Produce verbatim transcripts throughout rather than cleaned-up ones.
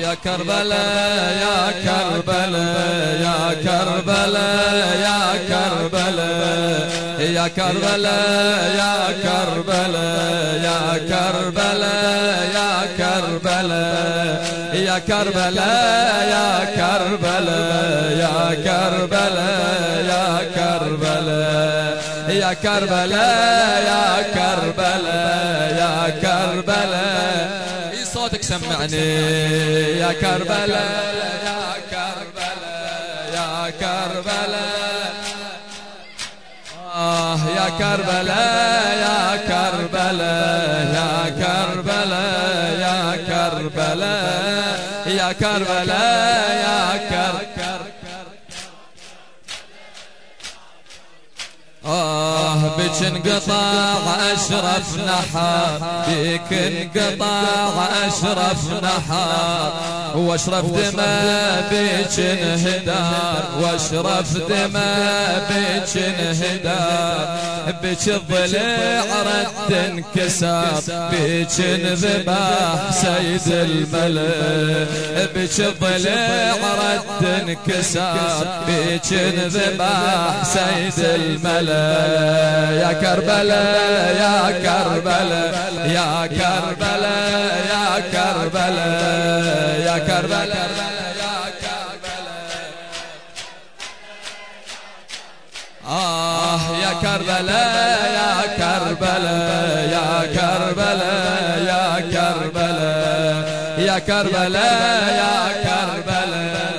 يا كربلاء يا كربلاء يا كربلاء يا كربلاء يا كربلاء يا كربلاء يا كربلاء يا كربلاء يا كربلاء يا كربلاء يا كربلاء يا كربلاء يا كربلاء يا كربلاء يا كربلاء صوتك سمعني يا كربلاء يا كربلاء يا كربلاء آه يا كربلاء يا كربلاء يا كربلاء يا كربلاء يا كربلاء يا كربلاء آه بك انقطع أشرف نحار بك انقطع أشرف نحار واشرف دماء بك انهدار واشرف دماء بك انهدار بك الضلع رد انكسار بك انذبح سيد الملك بك الضلع رد انكسار بك انذبح سيد الملك يا كربلاء يا كربلاء يا كربلاء يا كربلاء يا كربلاء يا كربلاء آه يا كربلاء يا كربلاء يا كربلاء يا كربلاء يا كربلاء يا كربلاء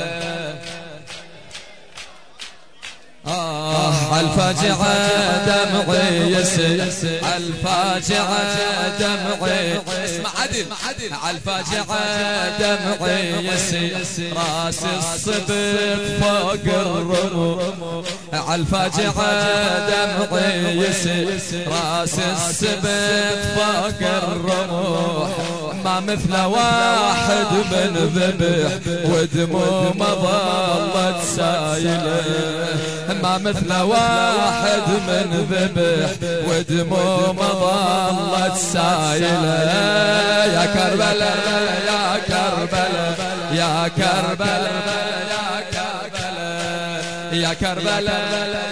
آه الفاجعة دمعي يسيل الفاجعة دمعي اسمع عدل الفاجعة دمعي يسيل راس الصبغ فوق الرموم الفاجعة دمعي يسيل راس الصبغ فوق الرموم ما مثل واحد من ذبح ودمومه ظلت سايله ما مثل واحد من ذبح ودمومه ظلت سايله يا كربلاء يا كربلاء يا كربلاء يا كربلاء يا كربلاء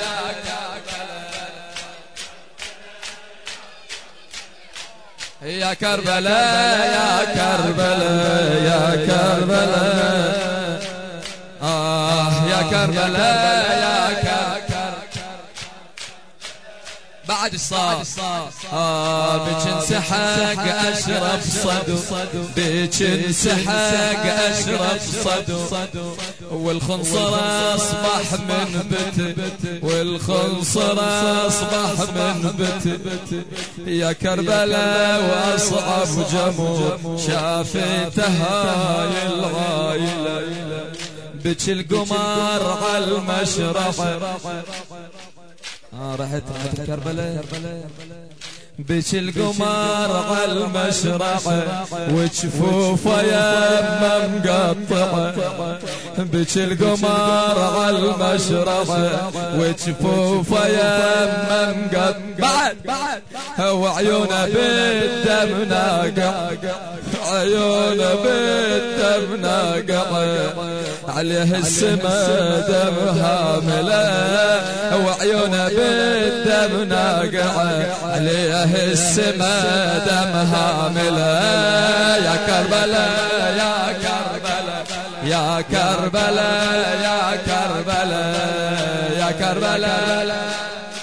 يا كربلاء يا كربلاء يا كربلاء آه يا كربلاء يا كربلاء بعد الصاد آه بك انسحق أشرف صدو بك انسحق أشرف صدو والخنصر أصبح من بت والخنصر أصبح من بت يا كربلاء وأصعب جمو شافتها هاي الغايلة بك القمر على المشرق آه رحت رحت كربلاء بك القمر على المشرق وجفوفه يمه مقطعه بك القمر على المشرق وجفوفه يمه مقطعه بعد بعد وعيونه بالدم ناقع عيونه بالدم ناقع عليه السما دم هامله وعيونه بالدم ناقع عليه السما دم هامله يا كربلاء يا كربلاء يا كربلاء يا كربلاء يا كربلاء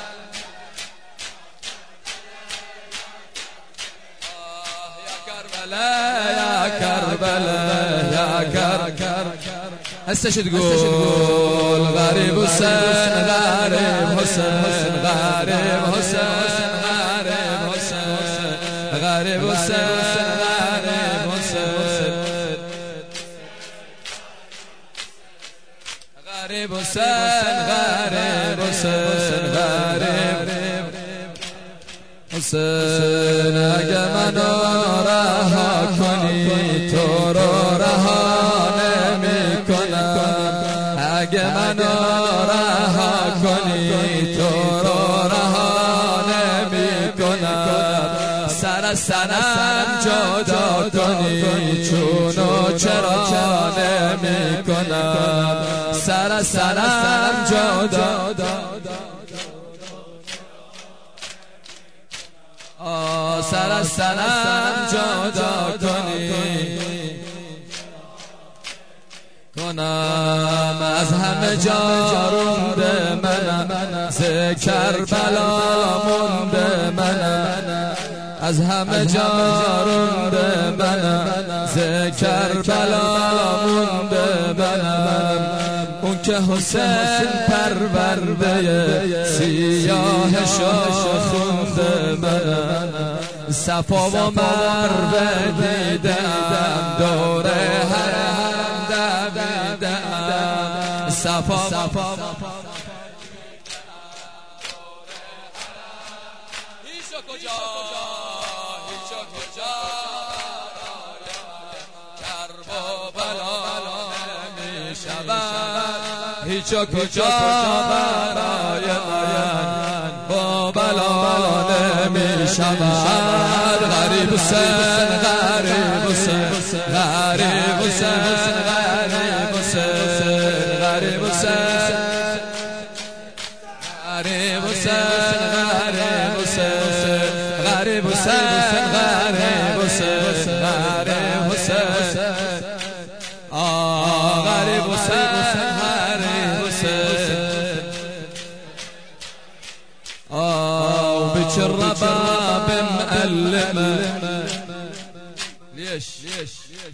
يا كربلاء يا كربلاء هسه شو تقول غريب حسين غريب حسين غريب حسين غريب حسين غريب حسين غريب حسين غريب حسين غريب حسين غريب حسين أجمع نورها كوني تورورها نمي كنا أجمع نورها كوني تورورها نمي كنا سر سنم جدا کنی چونو چرا نمی کنم سر از سرم جدا سر از سرم جدا کنی کنم از همه جا رونده منم ز کربلا مونده منم از همه جا رونده منم ز کربلا مونده منم اون که حسین پرورده سیاه شاخونده منم صفا و مروه دیدم دور حرم دویدم صفا هیچ کجا هیچ کجا کرب و بلا نمی شود هیچ کجا برای من با بلا نمی شود غریب حسین غریب حسین غریب حسین غریب حسین غریب حسین غریب حسین غریب حسین غریب حسین غریب حسین غریب حسین آه غریب حسین غریب حسین آه بچ الرباب مألمة ليش ليش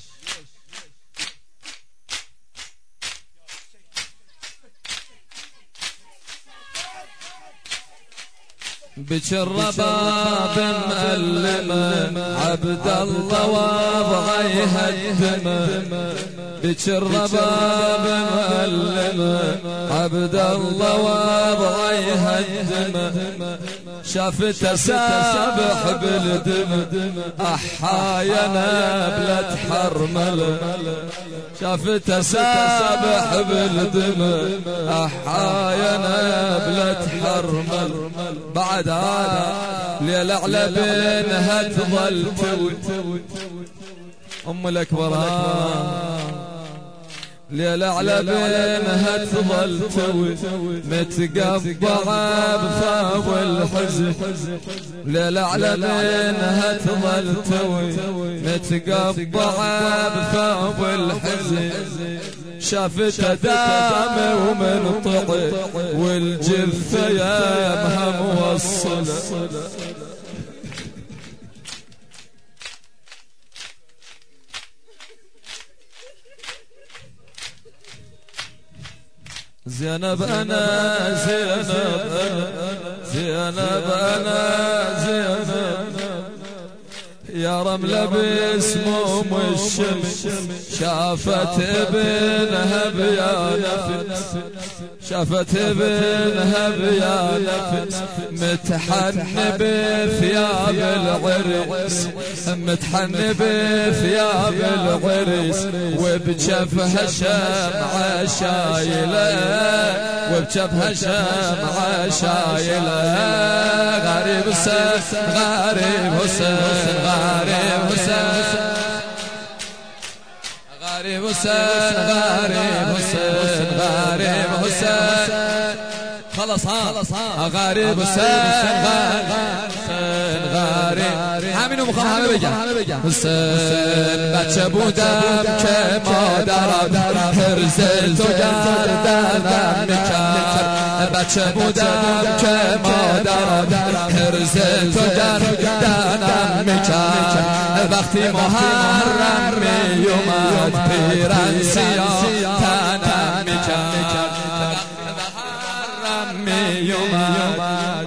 بچ الرباب مألمة عبد الله وابغى يهدمه بچ الرباب مألمة عبد الله وابغى يهدمه شافت سابح بالدم احايا نبلة حرمله شافت سابح بالدم احايا نبلة حرمله بعد هذا ليل على بينها تظل توي ام الاكبر ليل على بينها تظل توي متقبعه بفاو الحزن ليل على بينها تظل توي متقبعه بفاو الحزن شافت دامه ومنطقه والجثه يمها موصله زينب انا زينب زينب انا زينب يا رملة باسمهم الشمس شافت ابنها بيا نفس شافت ابنها بيا نفس متحن بثياب العرس متحن بثياب العرس وبجفها شمعة شايلة وبجفها شمعة شايلة غريب حسين غريب حسين غريب حسين غريب حسين غريب حسين غريب حسين خلص ها غريب حسين غريب همینو میخوام همه بگم حسین بچه بودم که مادرم حرز تو گردنم میکرد بچه بودم که مادرم حرز تو گردنم میکرد وقتی محرم میومد پیرن سیاه تنم میکرد محرم میومد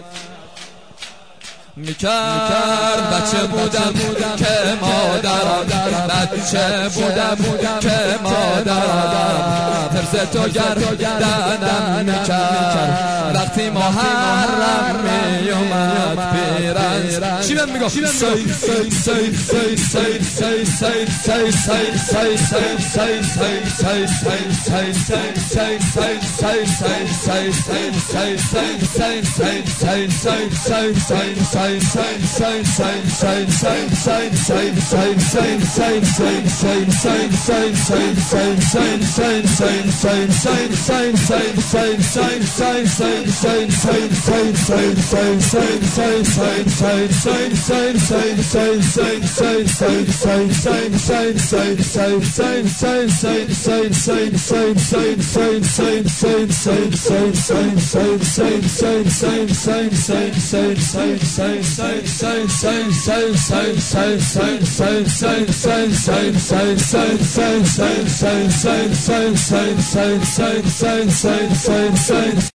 میکرد بچه بودم که مادرم بچه بودم که مادرم ترس تو گردنم میکرد وقتی محرم میومد پیرن چی من میگم سید سید سید سید سید سید سید سید سید سید سید سید سید سید سید سید Sign, sign, sign, sign, sign, sign, sign, sign, sign, sign, sign.